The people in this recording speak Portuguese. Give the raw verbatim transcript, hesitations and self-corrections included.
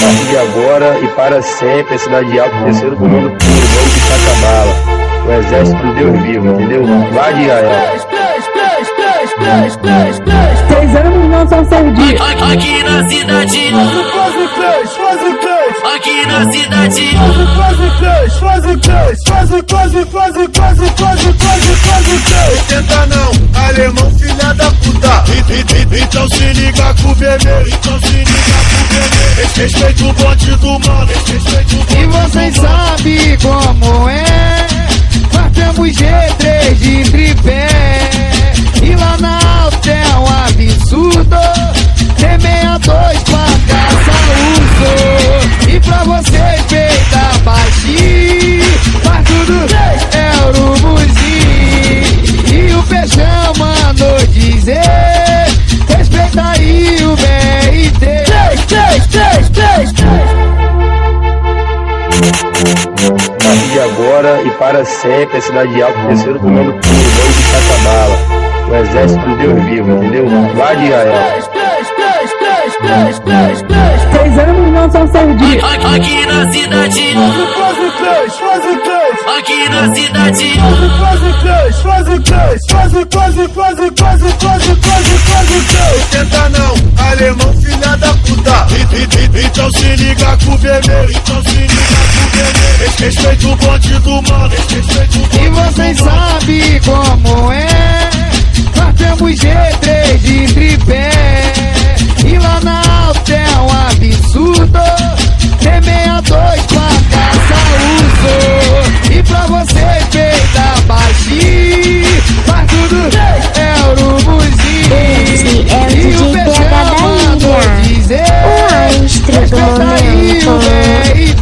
partir de agora e para sempre, a cidade de Alto, terceiro comando puro, novo de Sacabala. O exército do Deus vivo, entendeu? Vai de Israel. Seis anos não são seis dias. Aqui na cidade. Faz o três, faz o três. Aqui na cidade. Faz o três, faz o três. Faz o quase, faz o quase, quase, quase, faz o três. Tenta não, alemão filha da puta. Então se liga com o vermelho. Então se liga com o vermelho. Respeita o bonde do mano. E vocês sabem como é. Nós temos G três de tripé. E lá na alta é um absurdo. T sessenta e dois pra caçar uso. E pra você peita baixinho, faz tudo é urubuzinho. E o peixão mandou dizer: respeita aí o B R T. três, três, três, três, três. A partir de agora e para sempre, a cidade de Alto, terceiro comando puro, novo de Sacabala. O exército do Deus vivo, entendeu? Vai de Israel. Seis anos não são seis dias. Aqui na cidade. Faz o três, faz o três. Aqui na cidade. Faz o três, faz o três. Faz o quase, quase, quase, quase, quase, faz o três. Tenta não, alemão filha da puta. Então se liga com o vermelho. Então se liga com o vermelho. Respeita o bonde do mano. E vocês sabem como é. Nós temos G três de tripé. E lá na alta é um absurdo. T sessenta e dois pra caçar uso. E pra você peita baixinho, faz tudo é urubuzinho. E o peixão mandou dizer: o astro do respeita aí o momento. B R